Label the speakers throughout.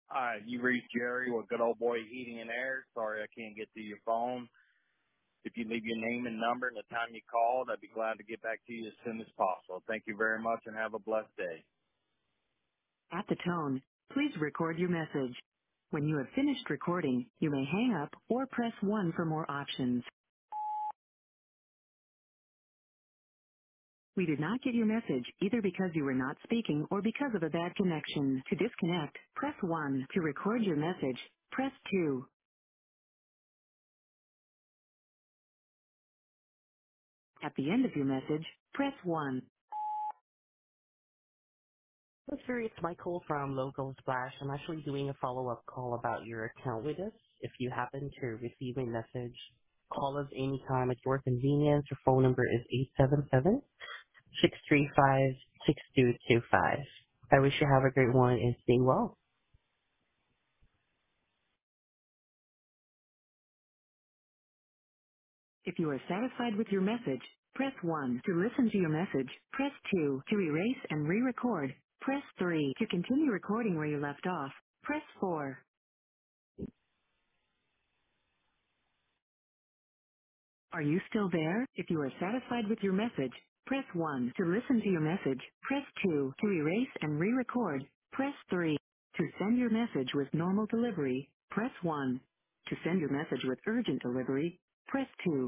Speaker 1: You reached Jerry with Good Old Boy Heating and Air. Sorry I can't get to your phone. If you leave your name and number and the time you called, I'd be glad to get back to you as soon as possible. Thank you very much and have a blessed day.
Speaker 2: At the tone, please record your message. When you have finished recording, you may hang up or press 1 for more options. We did not get your message either because you were not speaking or because of a bad connection. To disconnect, press 1. To record your message, press 2. At the end of your message, press 1.
Speaker 3: Hello, sir. It's Michael from Local Splash. I'm actually doing a follow-up call about your account with us. If you happen to receive a message, call us anytime at your convenience. Your phone number is 877-635-6225. I wish you have a great one and stay well.
Speaker 2: If you are satisfied with your message, press 1. To listen to your message, press 2. To erase and re-record, press 3. To continue recording where you left off, press 4. Are you still there? If you are satisfied with your message, press 1. To listen to your message, press 2. To erase and re-record, press 3. To send your message with normal delivery, press 1. To send your message with urgent delivery, press 2.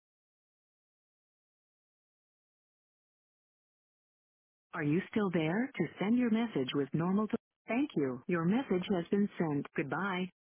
Speaker 2: Are you still there? To send your message with normal Thank you. Your message has been sent. Goodbye.